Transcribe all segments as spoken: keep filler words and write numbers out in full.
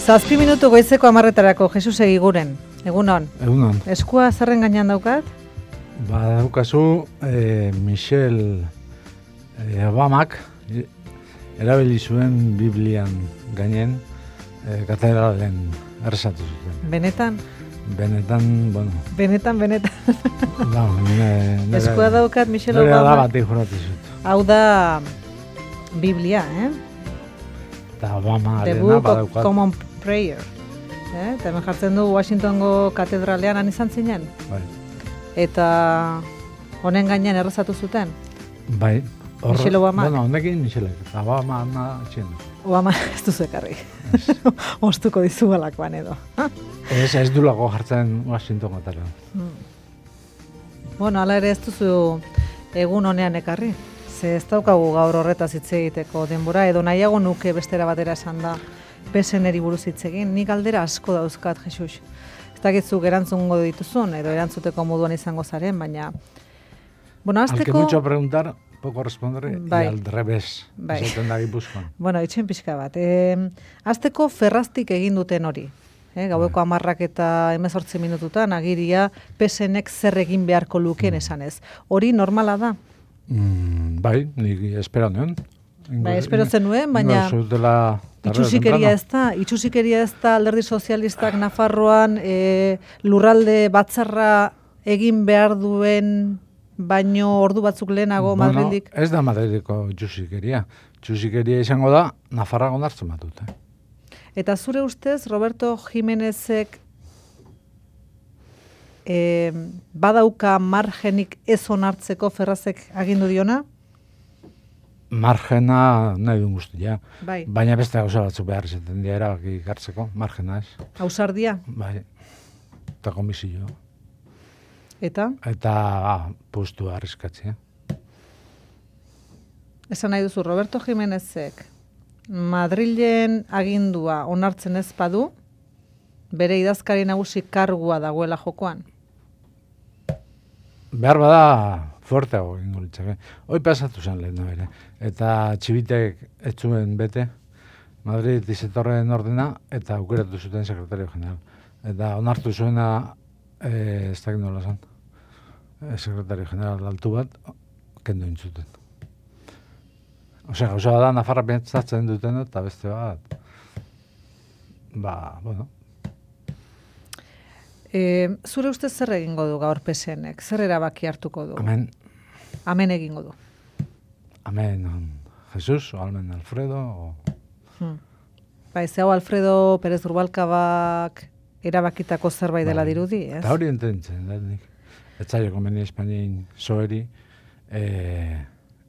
Zazpi minutu goizeko amarretarako, Jesus Egiguren. Egunon. Egunon. Eskua zerren gainean daukat? Ba, daukazu eh, Michelle eh, Obamak eh, erabili zuen Biblian gainen eh, katedralen erresatu zuten. Benetan? Benetan, bueno. Benetan, benetan. No, ne, nere, Eskua daukat Michelle Obamak. Obama. Nere batik juratu zut. Hau da Biblia, eh? Eta Obama The arena Book of badaukat. Common Prayer. Eh? Eta hemen jartzen du Washingtongo katedralean han izan zinen. Bai. Eta honen gainean errezatu zuten. Bai. Hor- Michelle Obama. Bueno, honekin Michelle. Eta Obama ana txien. Obama ez duzu ekarri. Ostuko dizu galakoan edo. Ez, ez du lago jartzen Washington atara. Bueno, ala ere ez duzu egun honean ekarri. Ze ez daukagu gaur horretaz hitz egiteko denbora, edo nahiago nuke bestera batera esan da P S N-eri buruz hitz egin. Nik galdera asko dauzkat, Jesus. Ez dakitzuk erantzungo dituzun, edo erantzuteko moduan izango zaren, baina... Bueno, Al que azteko... mucho preguntar, poco responder, Bai. y al revés. Bai. Esaten da Gipuzkoan. Bueno, itxen pixka bat. E, azteko ferraztik egin duten hori. E, gaueko amarrak eta hemezortzi minututan, agiria P S N-ek zer egin beharko lukeen esanez. Hori normala da? Mm, bai, nik espero nuen. Bai, espero zenuen, baina itxusikeria ez da, itxusikeria ez da Alderdi Sozialistak Nafarroan e, lurralde batzarra egin behar duen baino ordu batzuk lehenago bueno, Madrildik. Ez da Madridiko itxusikeria. Itxusikeria izango da Nafarra onartzen batut. Eh? Eta zure ustez, Roberto Jimenezek e, badauka margenik ez onartzeko Ferrazek agindu diona? Margena nahi duen guztia. Bai. Baina beste gauza batzuk behar izaten dira erabaki hartzeko, margena ez. Ausardia? Bai, eta komisio. Eta? Eta ah, postua arriskatzea. Esan nahi duzu, Roberto Jimenezek Madrilen agindua onartzen ez badu, bere idazkari nagusi kargua dagoela jokoan. Behar bada fuerteago egingo litzake. Hoi pasatu zen lehen ere. Eta txibitek ez zuen bete, Madrid izetorren ordena, eta aukeratu zuten sekretario general. Eta onartu zuena, eh, ez dakit nola zen, eh, sekretario general altu bat, kendu intzuten. Osea, gauza da, Nafarra pentsatzen duten, eta beste bat, ba, bueno, E, zure ustez zer egingo du gaur P S N-ek? Zer erabaki hartuko du? amen, Amen egingo du. amen Jesus, o amen Alfredo, o... Hmm. Ba, ez hau Alfredo Pérez Rubalcabak erabakitako zerbait dela Bai. dirudi, ez? Eta hori ententzen, da nik. Ez zailo konbeni Espainian soeri eh,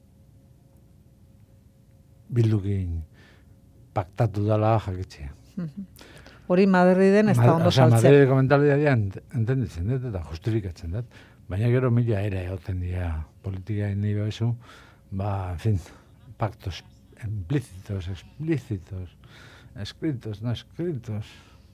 bildukin paktatu dela jakitzea. Hori Madriden ez da ondo Osea, saltzen. Madrideko mentalitatea entenditzen dut eta justifikatzen dut. Baina gero mila ere egoten dira politika nahi behizu, ba, en fin, pactos implícitos, explícitos, escritos, no escritos.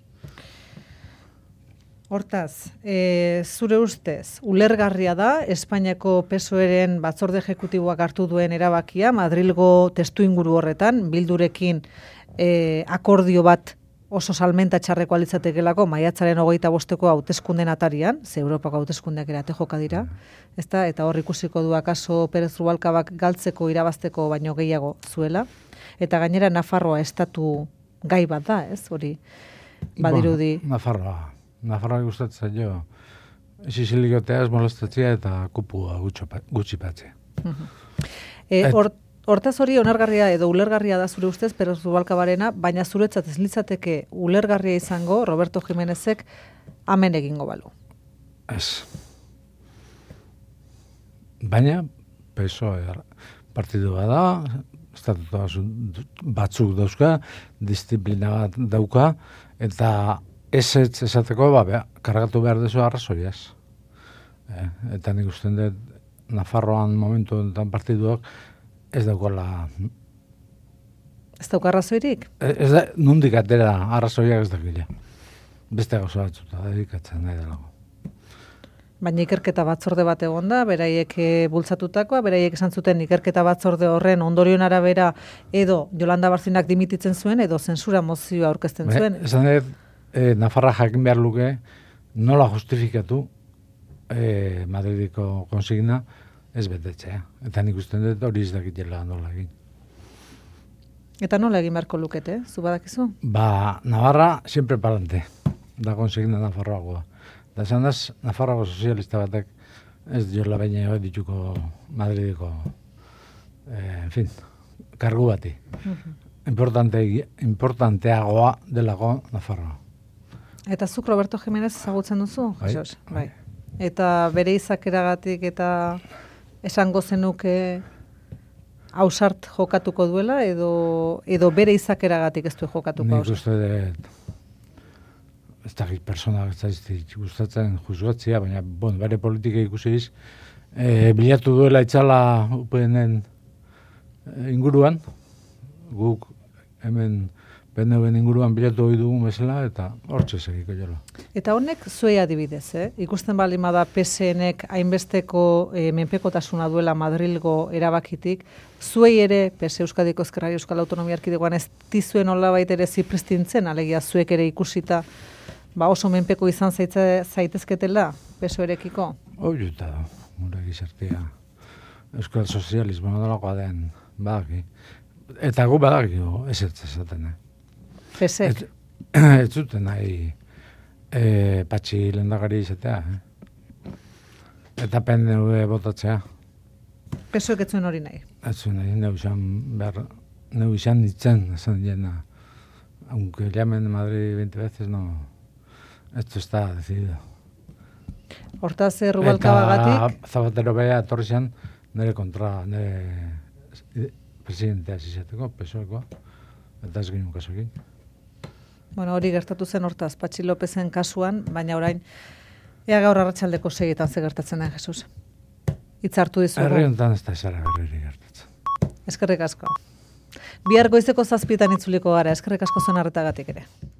Hortaz, e, zure ustez, ulergarria da Espainiako P S O E-ren batzorde ejekutiboak hartu duen erabakia, Madrilgo testuinguru horretan, Bildurekin e, akordio bat oso salmenta txarreko alitzatekelako, maiatzaren hogeita bosteko hauteskunden atarian, ze Europako hauteskundeak ere ate joka dira, ezta? Eta hor ikusiko du akaso Pérez Rubalcabak galtzeko irabazteko baino gehiago zuela, eta gainera Nafarroa estatu gai bat da, ez? Hori badirudi. Bueno, Nafarroa. Nafarroa gustatzen jo. Sicilikotea ez molestatzea eta kupua gutxi patzea. E, or, hortaz hori onargarria edo ulergarria da zure ustez Pérez Rubalcabarena, baina zuretzat ez litzateke ulergarria izango Roberto Jimenezek amen egingo balu. Ez. Baina, P S O E partidua da, estatutua batzuk dauzka, disiplina bat dauka, eta ez ez esateko, ba, beha, kargatu behar dezu arrazoiaz. Eh, eta nik usten dut, Nafarroan momentu enten partiduak, ez daukala... Ez dauka arrazoirik? Ez da, nondik atera arrazoiak ez dakila. Beste gauza batzuta dedikatzen nahi delago. Baina ikerketa batzorde bat egon da, beraiek bultzatutakoa, beraiek esan zuten ikerketa batzorde horren ondorion arabera edo Jolanda Barzinak dimititzen zuen edo zensura mozioa aurkezten zuen. Esan dut, e, Nafarra jakin behar luke nola justifikatu e, Madrideko konsigna ez betetzea. Eta nik usten dut hori ez dakitela nola egin. Eta nola egin beharko lukete, zu badakizu? Ba, Navarra siempre palante, da konsigna Nafarroagoa. Da esan daz, Nafarroako sozialista batek ez diola baina hori dituko Madrideko, eh, en fin, kargu bati. Uh-huh. Importante, importanteagoa delako Nafarroa. Eta zuk Roberto Jimenez ezagutzen duzu? Bai, bai. Eta bere izakeragatik eta esango zenuke ausart jokatuko duela edo edo bere izakeragatik ez du jokatuko ausart? Nik uste dut ez dakit personak ez zaiztik gustatzen juzgatzea, baina bon, bere politika ikusiz e, bilatu duela itzala U P N-en inguruan, guk hemen P N V-en inguruan bilatu hori dugun bezala, eta hortxe segiko jola. Eta honek zuei adibidez, eh? Ikusten baldin bada P S N-ek hainbesteko e, menpekotasuna duela Madrilgo erabakitik, zuei ere, P S Euskadiko Ezkerrari Euskal Autonomia Erkidegoan ez dizuen nolabait ere zipristintzen, alegia zuek ere ikusita ba oso menpeko izan zaitze, zaitezketela P S O-erekiko? Hori eta da, gure gizartea. Euskal Sozialismoa dolakoa den, badaki. Eta gu badaki, ez ez esaten. P S E-ek? Ez zuten nahi e, patxi lehendakari izatea. Eh? Eta P N V botatzea. P S O-ek ez zuen hori nahi? Ez zuen nahi, neu izan behar, neu izan ditzen, esan jena. Aunque llamen Madrid veinte veces, no... Esto está decidido. Hortaz, Rubalcabagatik? Eta Zapatero beha etorri zen nire kontra, nire presidentea izateko, P S O-ekoa, eta ez ginen kasuekin. Bueno, hori gertatu zen hortaz, Patxi Lopezen kasuan, baina orain, ea gaur arratsaldeko seietan ze gertatzen den, Jesus. Hitzartu dizugu. Herri honetan ez da esara berriri gertatzen. Eskerrik asko. Bihar goizeko zazpietan itzuliko gara, eskerrik asko zen arretagatik ere.